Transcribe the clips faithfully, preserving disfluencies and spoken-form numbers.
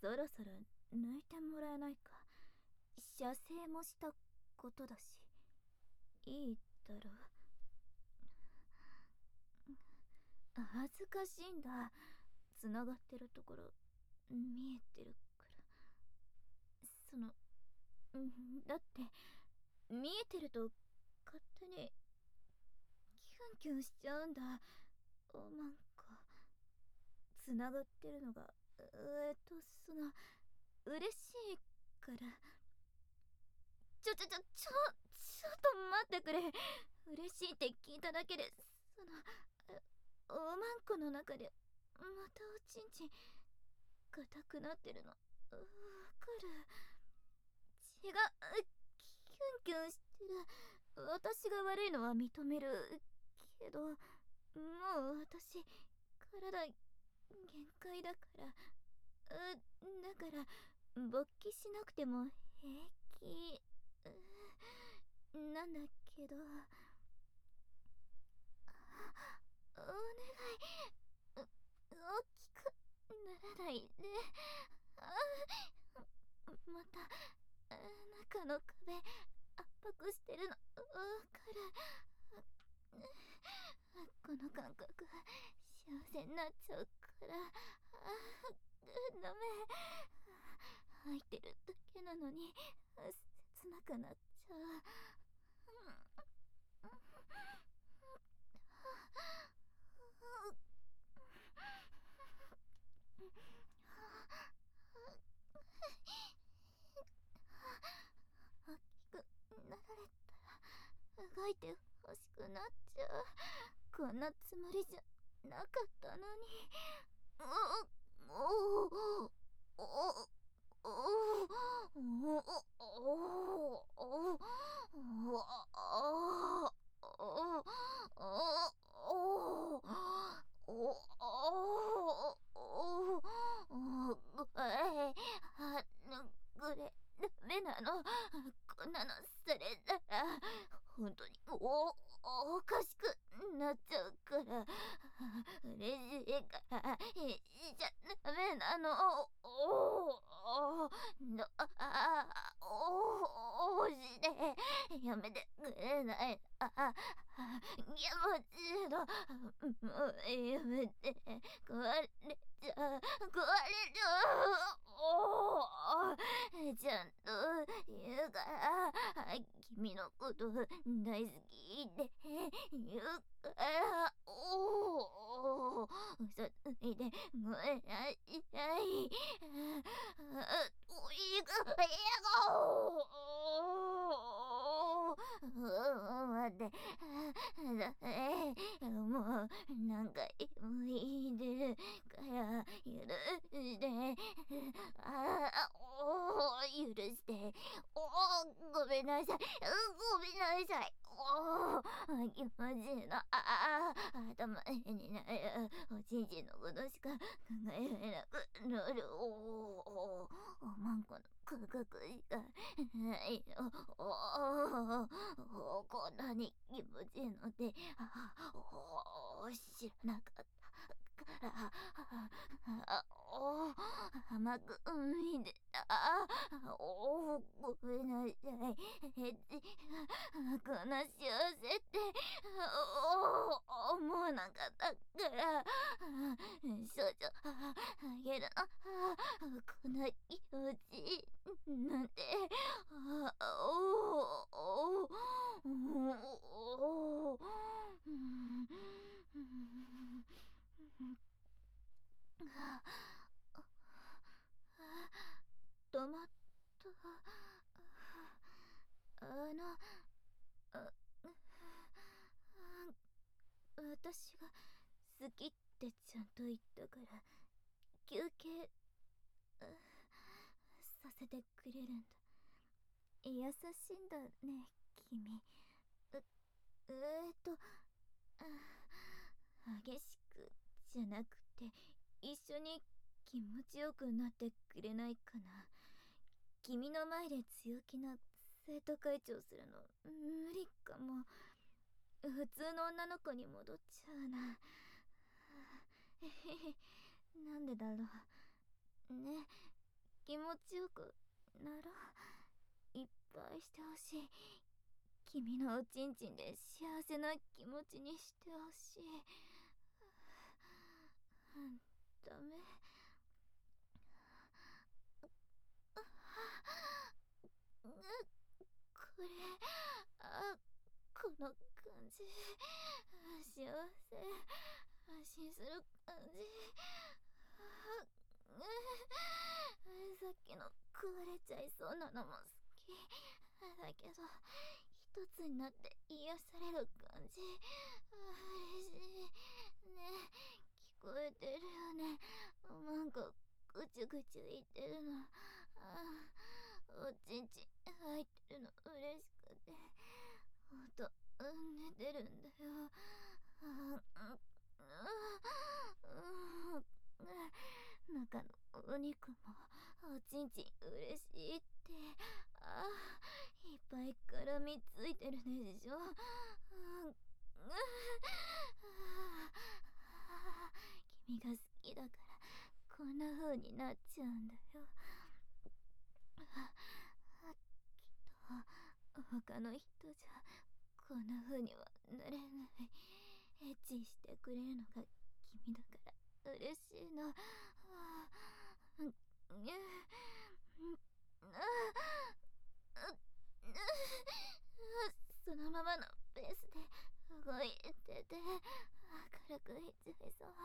そろそろ抜いてもらえないか。射精もしたことだし。いいだろう。恥ずかしいんだ。つながってるところ見えてるから。そのだって見えてると勝手にキュンキュンしちゃうんだ。おまんこつながってるのがえっとその嬉しいから。ちょちょちょちょちょっと待ってくれ。嬉しいって聞いただけでそのおまんこの中でまたおちんちん硬くなってるのわかる。違う、キュンキュンしてる。私が悪いのは認めるけど、もう私体限界だから。うだから勃起しなくても平気なんだけど、お願い、大きくならないで。また中の壁圧迫してるのわかる。この感覚幸せになっちゃうから。ダメ。入ってるだけなのに切なくなっちゃう。大きくなられたら動いて欲しくなっちゃう。こんなつもりじゃなかったのに。おおおおおこれダメなの。こんなのされたら本当におおかしくなっちゃうから。嬉しいからじゃダメなの。おおどあおしてやめてくれない。ああ気持ちいいの。もうやめて。壊れちゃう壊れちゃう。おおちゃんと言うから。君のこと大好きって言うから。おお嘘ついてごめんなさい。おいが笑顔。待って。だね。もう何回もいいでから許して。ああお許して。おごめんなさい。ごめんなさい。お気持ちいいの。ああ頭変になる。おちんちんのことしか考えられなくなる。おおおまんこの感覚しかないの。おおこんなに気持ちいいのでお知らなかったから。お甘く見てた。おごめんなさい。エッチこんな幸せってお思わなかったから少女あげるの。こんな気持ちなんて。おおおお止まった。あのあ私が好きってちゃんと言ったから休憩させてくれるんだ。優しいんだね君。うえーっと激しくじゃなくて一緒に気持ちよくなってくれないかな。君の前で強気な生徒会長するの無理かも。普通の女の子に戻っちゃうな。えへへなんでだろうね。 気持ちよくなろう。いっぱいしてほしい。君のおちんちんで幸せな気持ちにしてほしい。ダメ。これ、あ、この感じ、幸せ、安心する感じ。さっきの食われちゃいそうなのも好きだけど、一つになって癒される感じ。嬉しいね。聞こえてるよね。なんかぐちゅぐちゅ言ってるの。あ、おちんちん入ってるの嬉しくてほんと寝てるんだよ。中のお肉もおちんちん嬉しいって。あ、いっぱい絡みついてるでしょ。君が好きだからこんな風になっちゃうんだよ。きっと他の人じゃこんな風にはなれない。エッチしてくれるのが君だから嬉しいの。そのままのペースで動いてて軽くいっちゃいそう。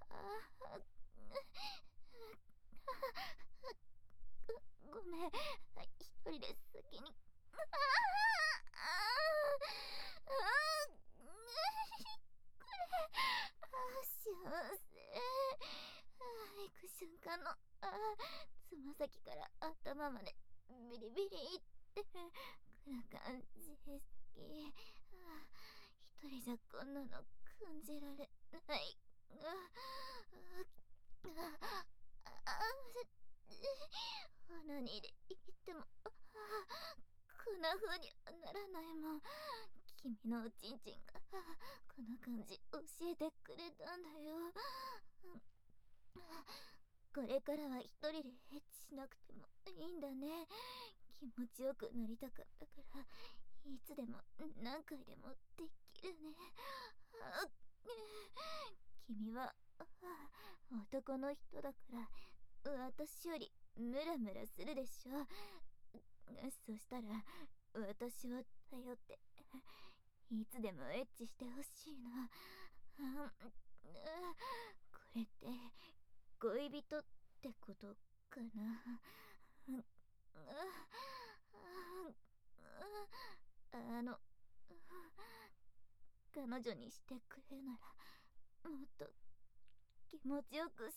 ごめん、一人で先に。幸せ。行く瞬間のつま先から頭までビリビリってくる感じ好き。一人じゃこんなの感じられない。何で言ってもこんな風にはならないもん。君のおちんちんがこの感じ教えてくれたんだよ。これからは一人でエッチしなくてもいいんだね。気持ちよくなりたかったからいつでも何回でもできるね。君は男の人だから私よりムラムラするでしょ。そしたら私を頼っていつでもエッチしてほしいの。これって恋人ってことかな。あの彼女にしてくれならもっと気持ちよくして。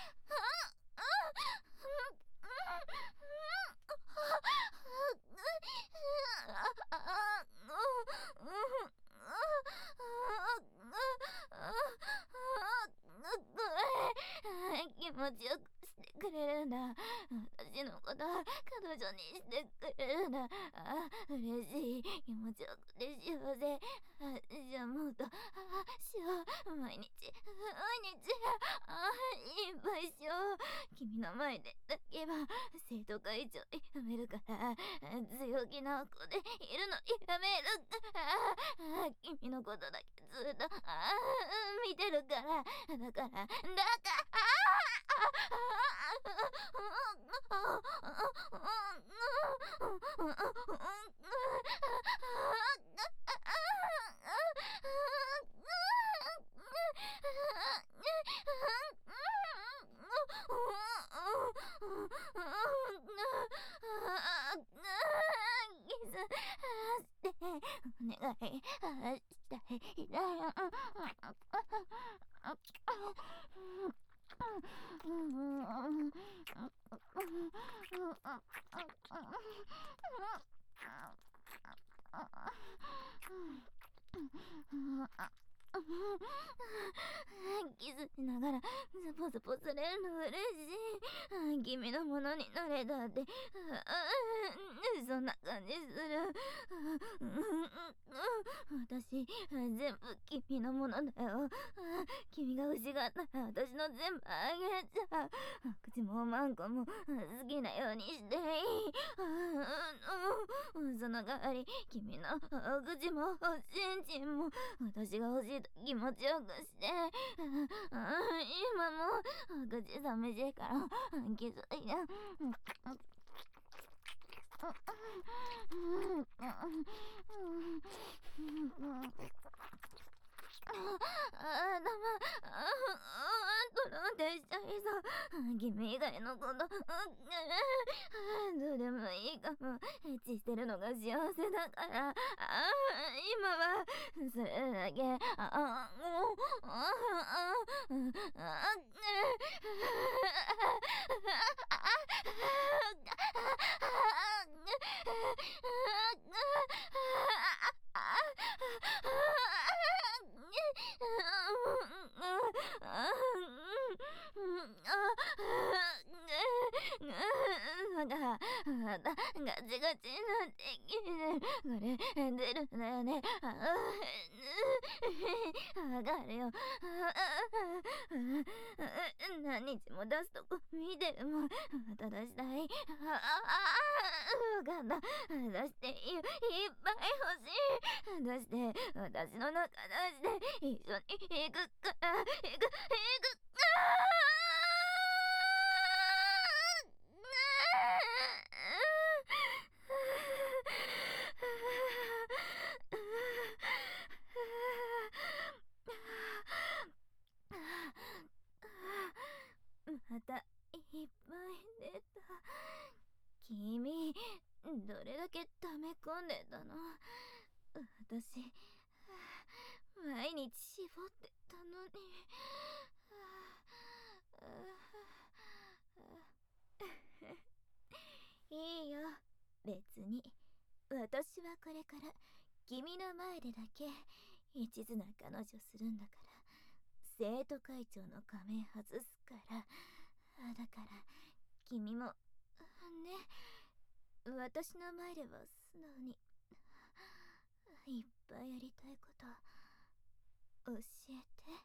気持ちよくしてくれるんだ。私のこと彼女にしてくれるんだ。あ、嬉しい。気持ちよくて幸せ。あ、じゃあもっと、あ、しよう。毎日、毎日、あ、いっぱいしよう。君の前でだけは生徒会長やめるから、強気な子でいるのやめるから。君のことだけずっと、あ、見てるから。だから、だから、お願いしたいだよ。キスしながらザポザポされるの嬉しい。君のものになれたって、そんな感じする。私全部君のものだよ。君君が欲しがったら私の全部あげちゃう。口もマンコも好きなようにしていい。その代わり君のお口もおちんちんも私が欲しいと気持ちよくして。今もお口寂しいから気づいて。ああ、頭、ああ、トロンってしちゃいそう。君以外のこと、どうでもいいかも。エッチしてるのが幸せだから。ああ、今は、それだけ。ああ、もう、ああ、ああ、が、ガチガチになってきてる。これ、出るんだよね。わかるよ。何日も出すとこ見てるもん。また出したい。ああ、わかった。出していいよ。いっぱい欲しい。出して、私の中出して、一緒に行くから、行く、行く、あまたいっぱい出た。君、どれだけ溜め込んでたの？私、毎日絞ってたのに。いいよ、別に。私はこれから君の前でだけ一途な彼女するんだから。生徒会長の仮面外すから。だから君もね、私の前では素直にいっぱいやりたいこと教えて。